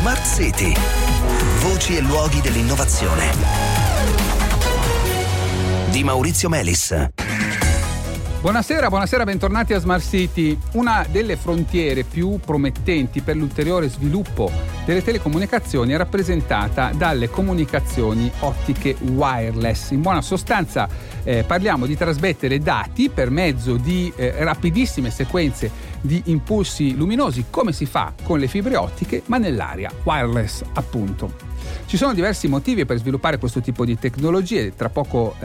Smart City. Voci e luoghi dell'innovazione. Di Maurizio Melis. Buonasera, bentornati a Smart City. Una delle frontiere più promettenti per l'ulteriore sviluppo delle telecomunicazioni è rappresentata dalle comunicazioni ottiche wireless. In buona sostanza parliamo di trasmettere dati per mezzo di rapidissime sequenze di impulsi luminosi, come si fa con le fibre ottiche, ma nell'area wireless, appunto. Ci sono diversi motivi per sviluppare questo tipo di tecnologie, tra poco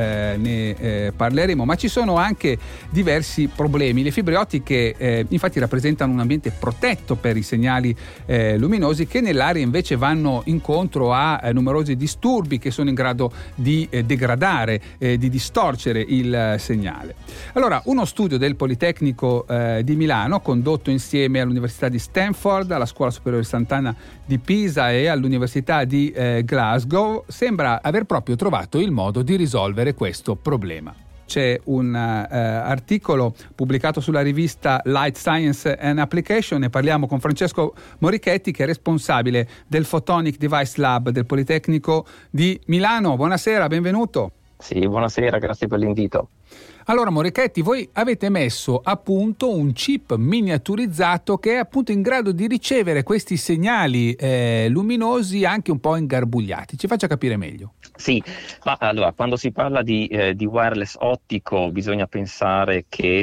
ne parleremo, ma ci sono anche diversi problemi. Le fibre ottiche infatti rappresentano un ambiente protetto per i segnali luminosi, che nell'area invece vanno incontro a numerosi disturbi che sono in grado di degradare, di distorcere il segnale. Allora, uno studio del Politecnico di Milano, condotto insieme all'Università di Stanford, alla Scuola Superiore Sant'Anna di Pisa e all'Università di Glasgow, sembra aver proprio trovato il modo di risolvere questo problema. C'è un articolo pubblicato sulla rivista Light Science and Application. Ne parliamo con Francesco Morichetti, che è responsabile del Photonic Device Lab del Politecnico di Milano. Buonasera, benvenuto. Sì, buonasera, grazie per l'invito. Allora, Morichetti, voi avete messo a punto un chip miniaturizzato che è appunto in grado di ricevere questi segnali luminosi anche un po' ingarbugliati. Ci faccia capire meglio. Sì, ma allora, quando si parla di wireless ottico bisogna pensare che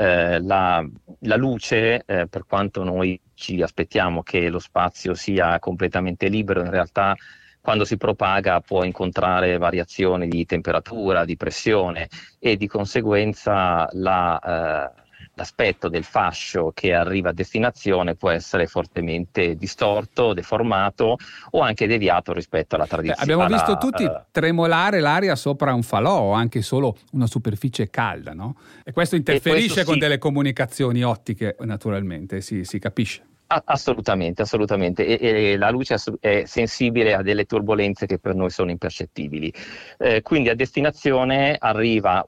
la luce, per quanto noi ci aspettiamo che lo spazio sia completamente libero, in realtà quando si propaga può incontrare variazioni di temperatura, di pressione, e di conseguenza l'aspetto del fascio che arriva a destinazione può essere fortemente distorto, deformato o anche deviato rispetto alla tradizione. Abbiamo visto tutti tremolare l'aria sopra un falò o anche solo una superficie calda, no? E questo interferisce con delle comunicazioni ottiche, naturalmente, si capisce. Assolutamente. E la luce è sensibile a delle turbolenze che per noi sono impercettibili. Quindi a destinazione arriva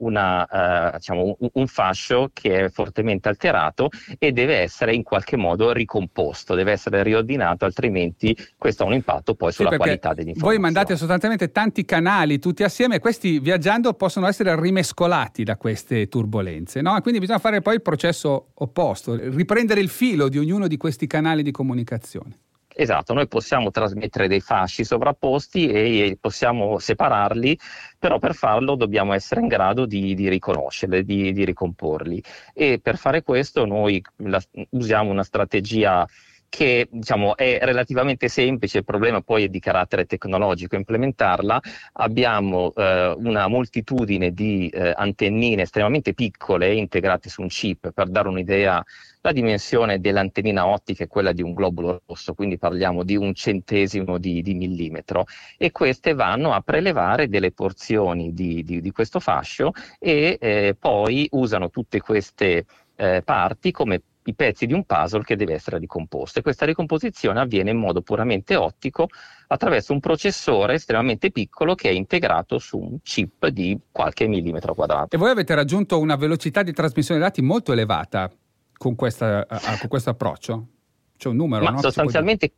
un fascio che è fortemente alterato e deve essere in qualche modo ricomposto, deve essere riordinato, altrimenti questo ha un impatto poi sulla qualità degli informazioni. Voi mandate sostanzialmente tanti canali tutti assieme, e questi viaggiando possono essere rimescolati da queste turbolenze, no? Quindi bisogna fare poi il processo opposto, riprendere il filo di ognuno di questi canali di comunicazione. Esatto, noi possiamo trasmettere dei fasci sovrapposti e possiamo separarli, però per farlo dobbiamo essere in grado di riconoscerli, di ricomporli, e per fare questo noi usiamo una strategia che è relativamente semplice. Il problema poi è di carattere tecnologico implementarla. Abbiamo una moltitudine di antennine estremamente piccole integrate su un chip. Per dare un'idea, la dimensione dell'antennina ottica è quella di un globulo rosso, quindi parliamo di 1/100 di millimetro, e queste vanno a prelevare delle porzioni di questo fascio e poi usano tutte queste parti come i pezzi di un puzzle che deve essere ricomposto, e questa ricomposizione avviene in modo puramente ottico attraverso un processore estremamente piccolo che è integrato su un chip di qualche millimetro quadrato. E voi avete raggiunto una velocità di trasmissione dati molto elevata con questo approccio? C'è un numero? Ma no? Sostanzialmente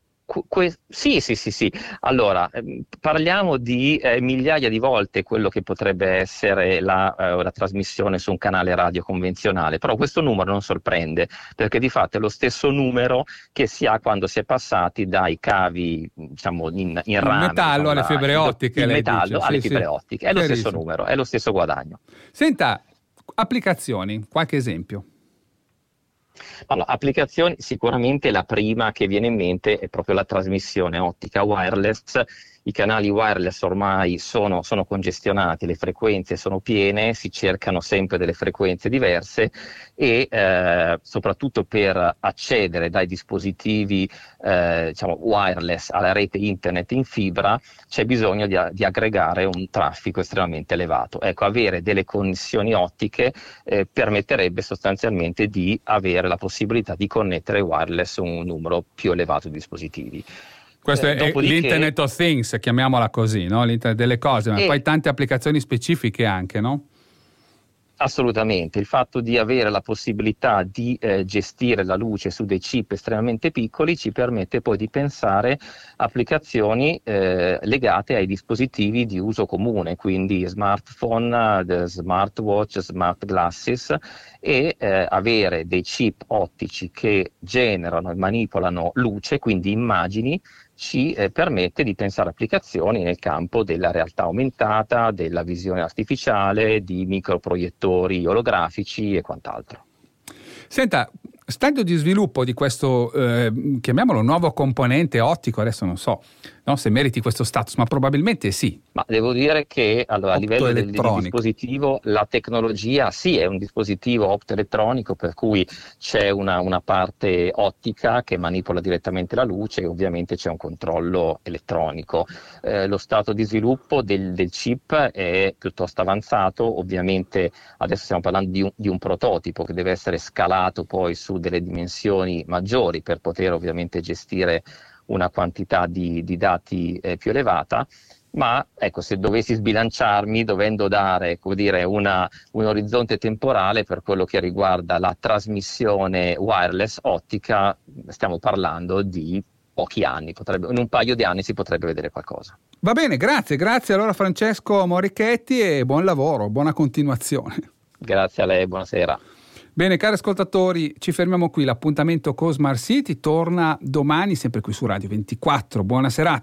sì. Allora, parliamo di migliaia di volte quello che potrebbe essere la trasmissione su un canale radio convenzionale, però questo numero non sorprende, perché di fatto è lo stesso numero che si ha quando si è passati dai cavi, in rame, metallo alle fibre ottiche. Il metallo alle fibre ottiche, è lo stesso numero, è lo stesso guadagno. Senta, applicazioni, qualche esempio? Allora, applicazioni, sicuramente la prima che viene in mente è proprio la trasmissione ottica wireless. I canali wireless ormai sono congestionati, le frequenze sono piene, si cercano sempre delle frequenze diverse e soprattutto per accedere dai dispositivi wireless alla rete internet in fibra c'è bisogno di aggregare un traffico estremamente elevato. Ecco, avere delle connessioni ottiche permetterebbe sostanzialmente di avere la possibilità di connettere wireless un numero più elevato di dispositivi. Questo è l'Internet of Things, chiamiamola così, no? L'Internet delle cose, ma poi tante applicazioni specifiche anche, no? Assolutamente, il fatto di avere la possibilità di gestire la luce su dei chip estremamente piccoli ci permette poi di pensare applicazioni legate ai dispositivi di uso comune, quindi smartphone, smartwatch, smart glasses, e avere dei chip ottici che generano e manipolano luce, quindi immagini, ci permette di pensare applicazioni nel campo della realtà aumentata, della visione artificiale, di microproiettori olografici e quant'altro. Senta, stadio di sviluppo di questo, chiamiamolo nuovo componente ottico, adesso non so, no, se meriti questo status, ma probabilmente sì. Ma devo dire che allora, a livello del dispositivo, la tecnologia sì, è un dispositivo optoelettronico, per cui c'è una parte ottica che manipola direttamente la luce e ovviamente c'è un controllo elettronico. Lo stato di sviluppo del chip è piuttosto avanzato, ovviamente adesso stiamo parlando di un prototipo che deve essere scalato poi su delle dimensioni maggiori per poter ovviamente gestire una quantità di dati più elevata. Ma ecco, se dovessi sbilanciarmi dovendo dare, come dire, un orizzonte temporale per quello che riguarda la trasmissione wireless ottica, stiamo parlando di pochi anni, in un paio di anni si potrebbe vedere qualcosa. Va bene, grazie allora Francesco Morichetti e buon lavoro, buona continuazione. Grazie a lei, buonasera. Bene, cari ascoltatori, ci fermiamo qui, l'appuntamento con Smart City torna domani sempre qui su Radio 24, buona serata.